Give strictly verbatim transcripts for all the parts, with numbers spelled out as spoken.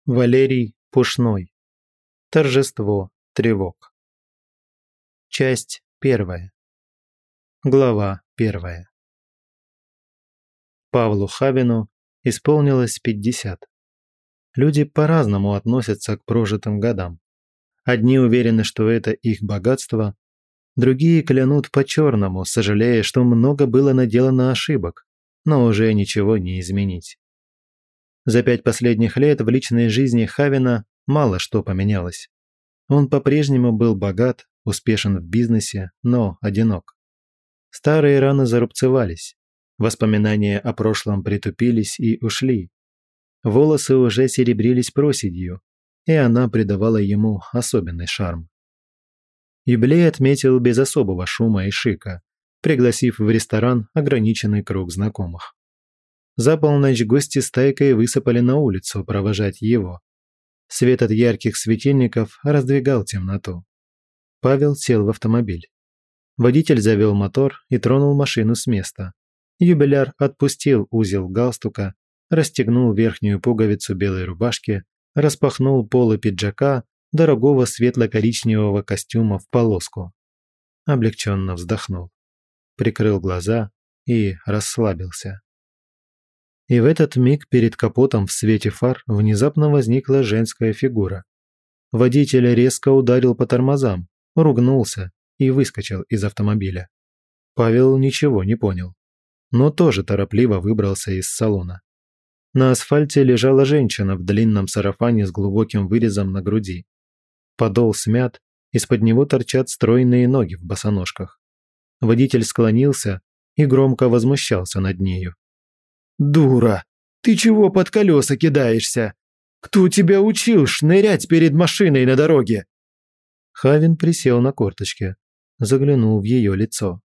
Валерий Пушной. Торжество тревог. Часть первая. Глава первая. Павлу Хавину исполнилось пятьдесят. Люди по-разному относятся к прожитым годам. Одни уверены, что это их богатство, другие клянут по-черному, сожалея, что много было наделано ошибок, но уже ничего не изменить. За пять последних лет в личной жизни Хавина мало что поменялось. Он по-прежнему был богат, успешен в бизнесе, но одинок. Старые раны зарубцевались, воспоминания о прошлом притупились и ушли. Волосы уже серебрились проседью, и она придавала ему особенный шарм. Юбилей отметил без особого шума и шика, пригласив в ресторан ограниченный круг знакомых. За полночь гости стайкой высыпали на улицу провожать его. Свет от ярких светильников раздвигал темноту. Павел сел в автомобиль. Водитель завел мотор и тронул машину с места. Юбиляр отпустил узел галстука, расстегнул верхнюю пуговицу белой рубашки, распахнул полы пиджака, дорогого светло-коричневого костюма в полоску. Облегченно вздохнул, прикрыл глаза и расслабился. И в этот миг перед капотом в свете фар внезапно возникла женская фигура. Водитель резко ударил по тормозам, ругнулся и выскочил из автомобиля. Павел ничего не понял, но тоже торопливо выбрался из салона. На асфальте лежала женщина в длинном сарафане с глубоким вырезом на груди. Подол смят, из-под него торчат стройные ноги в босоножках. Водитель склонился и громко возмущался над нею. «Дура! Ты чего под колеса кидаешься? Кто тебя учил шнырять перед машиной на дороге?» Хавин присел на корточки, заглянул в ее лицо.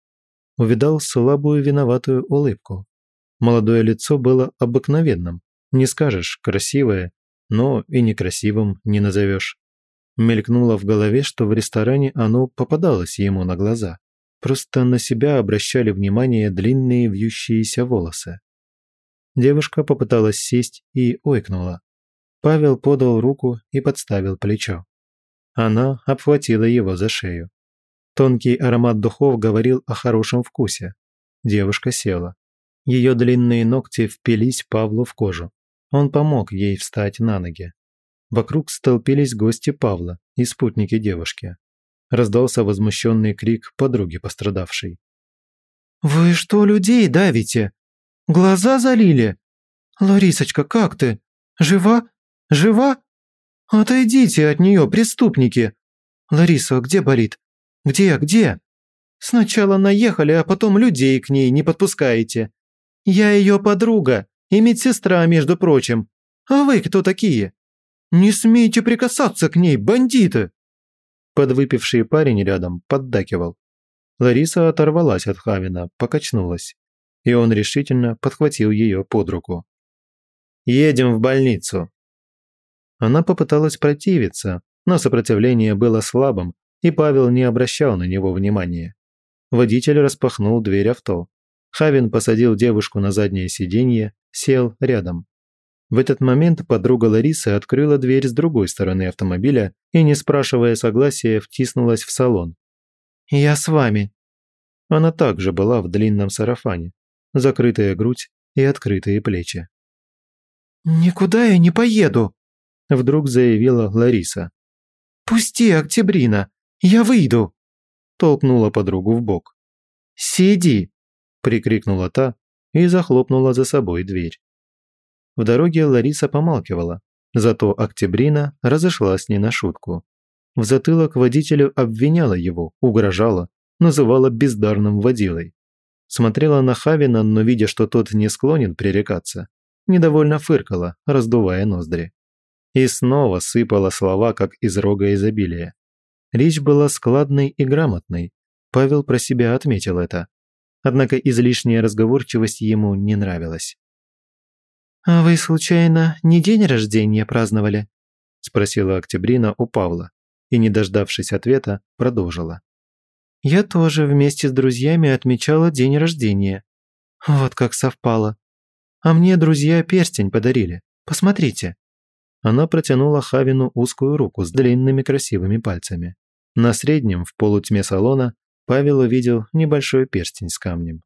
Увидал слабую виноватую улыбку. Молодое лицо было обыкновенным, не скажешь красивое, но и некрасивым не назовешь. Мелькнуло в голове, что в ресторане оно попадалось ему на глаза. Просто на себя обращали внимание длинные вьющиеся волосы. Девушка попыталась сесть и ойкнула. Павел подал руку и подставил плечо. Она обхватила его за шею. Тонкий аромат духов говорил о хорошем вкусе. Девушка села. Ее длинные ногти впились Павлу в кожу. Он помог ей встать на ноги. Вокруг столпились гости Павла и спутники девушки. Раздался возмущенный крик подруги пострадавшей. «Вы что, людей давите? Глаза залили? Ларисочка, как ты? Жива? Жива? Отойдите от нее, преступники! Лариса, где болит? Где, где? Сначала наехали, а потом людей к ней не подпускаете. Я ее подруга и медсестра, между прочим. А вы кто такие? Не смейте прикасаться к ней, бандиты!» Подвыпивший парень рядом поддакивал. Лариса оторвалась от Хавина, покачнулась, и он решительно подхватил ее под руку. «Едем в больницу!» Она попыталась противиться, но сопротивление было слабым, и Павел не обращал на него внимания. Водитель распахнул дверь авто. Хавин посадил девушку на заднее сиденье, сел рядом. В этот момент подруга Ларисы открыла дверь с другой стороны автомобиля и, не спрашивая согласия, втиснулась в салон. «Я с вами». Она также была в длинном сарафане, закрытая грудь и открытые плечи. «Никуда я не поеду», – вдруг заявила Лариса. «Пусти, Октябрина, я выйду», – толкнула подругу в бок. «Сиди», – прикрикнула та и захлопнула за собой дверь. В дороге Лариса помалкивала, зато Октябрина разошлась не на шутку. В затылок водителю обвиняла его, угрожала, называла бездарным водилой. Смотрела на Хавина, но, видя, что тот не склонен пререкаться, недовольно фыркала, раздувая ноздри. И снова сыпала слова, как из рога изобилия. Речь была складной и грамотной. Павел про себя отметил это. Однако излишняя разговорчивость ему не нравилась. «А вы, случайно, не день рождения праздновали?» – спросила Октябрина у Павла и, не дождавшись ответа, продолжила. «Я тоже вместе с друзьями отмечала день рождения. Вот как совпало. А мне друзья перстень подарили. Посмотрите». Она протянула Хавину узкую руку с длинными красивыми пальцами. На среднем, в полутьме салона, Павел увидел небольшой перстень с камнем.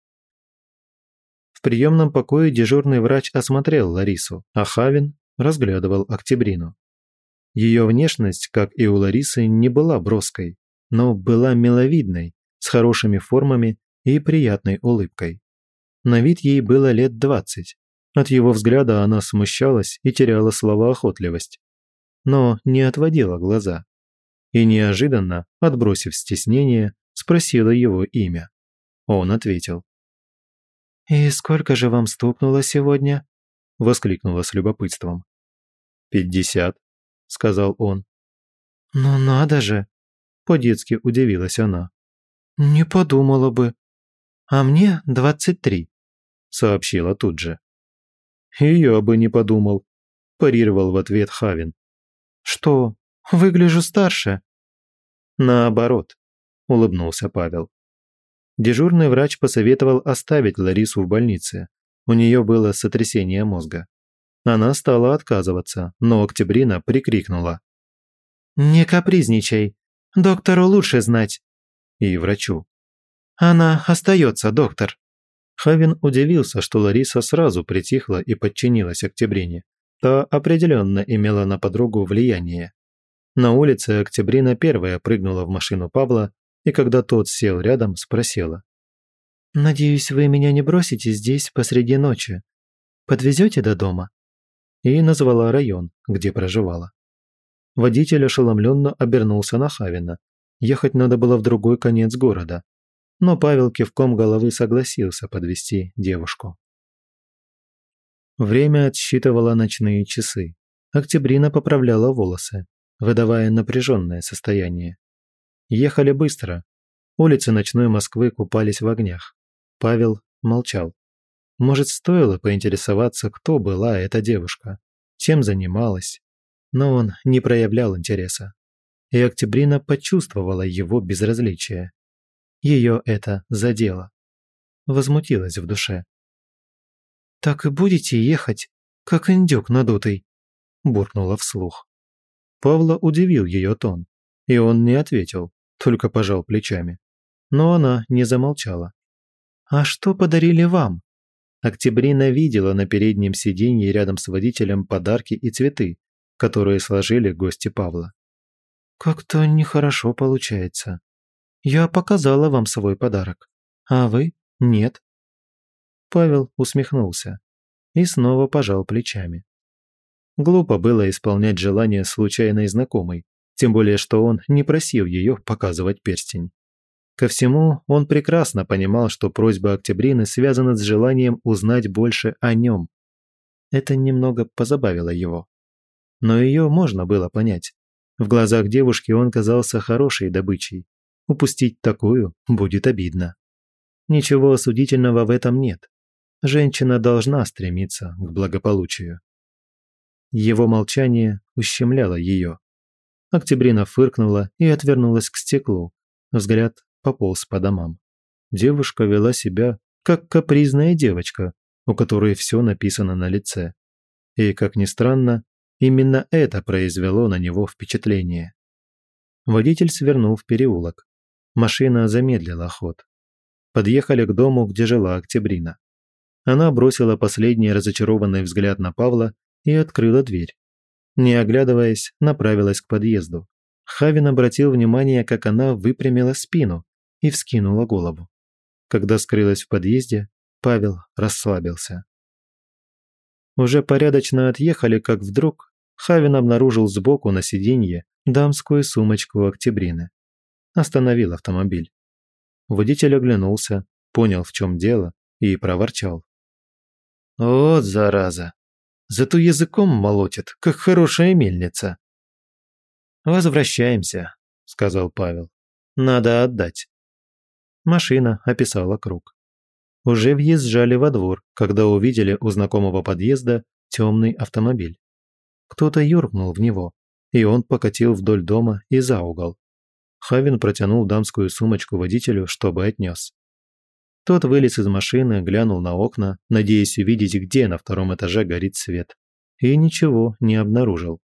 В приемном покое дежурный врач осмотрел Ларису, а Хавин разглядывал Октябрину. Ее внешность, как и у Ларисы, не была броской, но была миловидной, с хорошими формами и приятной улыбкой. На вид ей было лет двадцать. От его взгляда она смущалась и теряла словоохотливость. Но не отводила глаза. И неожиданно, отбросив стеснение, спросила его имя. Он ответил. «И сколько же вам стукнуло сегодня?» – воскликнула с любопытством. «Пятьдесят», – сказал он. «Ну надо же!» – по-детски удивилась она. «Не подумала бы. А мне двадцать три», – сообщила тут же. «И я бы не подумал», – парировал в ответ Хавин. «Что, выгляжу старше?» «Наоборот», – улыбнулся Павел. Дежурный врач посоветовал оставить Ларису в больнице. У нее было сотрясение мозга. Она стала отказываться, но Октябрина прикрикнула. «Не капризничай, доктору лучше знать». И врачу. «Она остается, доктор». Хавин удивился, что Лариса сразу притихла и подчинилась Октябрине. Та определенно имела на подругу влияние. На улице Октябрина первая прыгнула в машину Павла, и когда тот сел рядом, спросила. «Надеюсь, вы меня не бросите здесь посреди ночи. Подвезете до дома?» И назвала район, где проживала. Водитель ошеломленно обернулся на Хавина. Ехать надо было в другой конец города. Но Павел кивком головы согласился подвезти девушку. Время отсчитывало ночные часы. Октябрина поправляла волосы, выдавая напряженное состояние. Ехали быстро. Улицы ночной Москвы купались в огнях. Павел молчал. Может, стоило поинтересоваться, кто была эта девушка, чем занималась. Но он не проявлял интереса. И Октябрина почувствовала его безразличие. Ее это задело. Возмутилась в душе. «Так и будете ехать, как индюк надутый», – буркнула вслух. Павла удивил ее тон, и он не ответил, только пожал плечами. Но она не замолчала. «А что подарили вам?» Октябрина видела на переднем сиденье рядом с водителем подарки и цветы, которые сложили гости Павла. «Как-то нехорошо получается. Я показала вам свой подарок, а вы – нет». Павел усмехнулся и снова пожал плечами. Глупо было исполнять желание случайной знакомой, тем более что он не просил ее показывать перстень. Ко всему, он прекрасно понимал, что просьба Октябрины связана с желанием узнать больше о нем. Это немного позабавило его. Но ее можно было понять. В глазах девушки он казался хорошей добычей. Упустить такую будет обидно. Ничего осудительного в этом нет. Женщина должна стремиться к благополучию. Его молчание ущемляло ее. Октябрина фыркнула и отвернулась к стеклу. Взгляд пополз по домам. Девушка вела себя, как капризная девочка, у которой все написано на лице. И, как ни странно, именно это произвело на него впечатление. Водитель свернул в переулок. Машина замедлила ход. Подъехали к дому, где жила Октябрина. Она бросила последний разочарованный взгляд на Павла и открыла дверь. Не оглядываясь, направилась к подъезду. Хавин обратил внимание, как она выпрямила спину и вскинула голову. Когда скрылась в подъезде, Павел расслабился. Уже порядочно отъехали, как вдруг Хавин обнаружил сбоку на сиденье дамскую сумочку Октябрины. Остановил автомобиль. Водитель оглянулся, понял, в чем дело, и проворчал. «Вот зараза! Зато языком молотит, как хорошая мельница». «Возвращаемся», – сказал Павел. «Надо отдать». Машина описала круг. Уже въезжали во двор, когда увидели у знакомого подъезда темный автомобиль. Кто-то юркнул в него, и он покатил вдоль дома и за угол. Хавин протянул дамскую сумочку водителю, чтобы отнес. Тот вылез из машины, глянул на окна, надеясь увидеть, где на втором этаже горит свет. и ничего не обнаружил.